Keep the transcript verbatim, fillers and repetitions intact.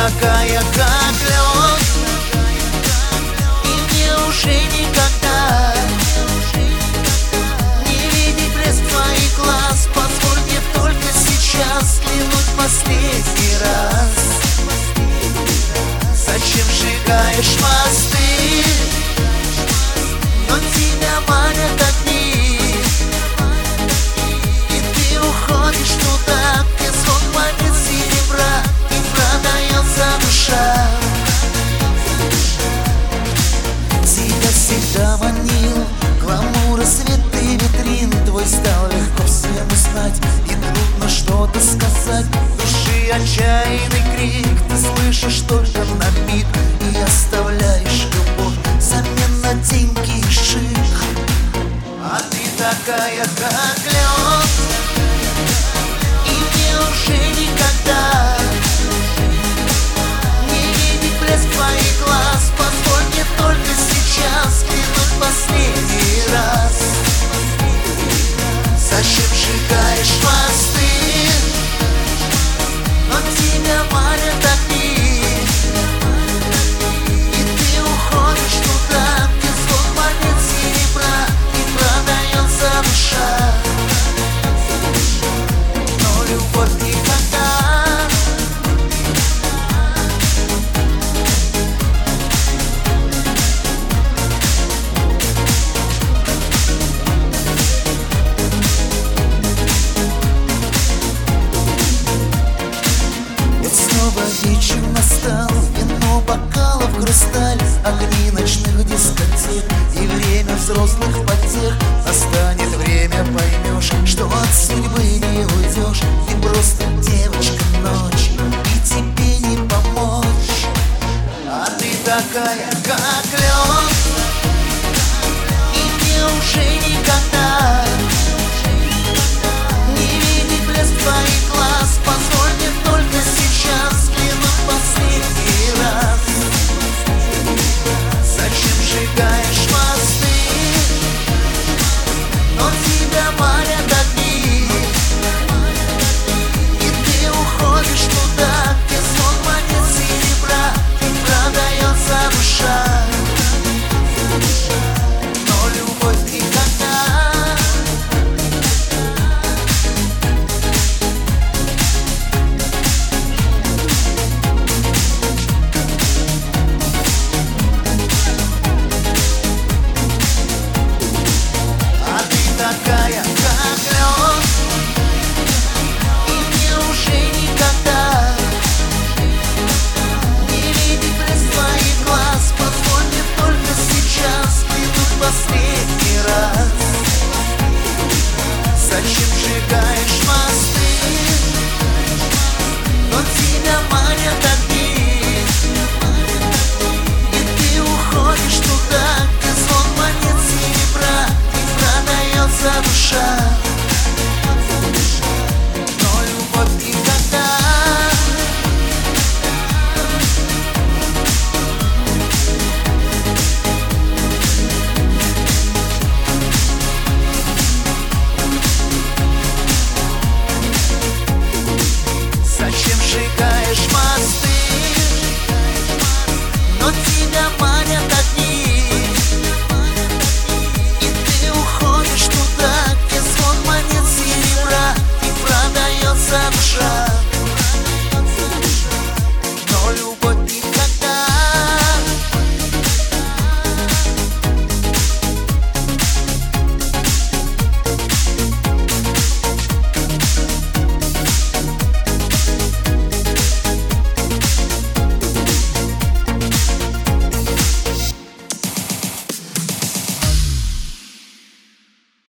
такая, как лед, и мне уже никогда не видеть блеск твоих глаз. Позволь мне только сейчас взглянуть последний раз. Зачем сжигаешь мосты? Но тебя манят огни, и ты уходишь туда, где звон монет серебра и продается душа. Тебя всегда манил гламур и цветы витрин. Твой стал легко всем узнать, и трудно что-то сказать. Души отчаянный крик, ты слышишь только на миг, и оставляешь любовь взамен на деньги и шик. А ты такая, как лед, и мне уже никогда не видеть блеск твоих глаз. Позволь мне только сейчас взглянуть последний раз. Зачем сжигаешь мосты? Но тебя манят огни, и ты уходишь туда, где звон монет серебра и продается душа. Но любовь никогда вечер настал, вино бокалов, хрусталь, огни ночных дискотек и время взрослых потех.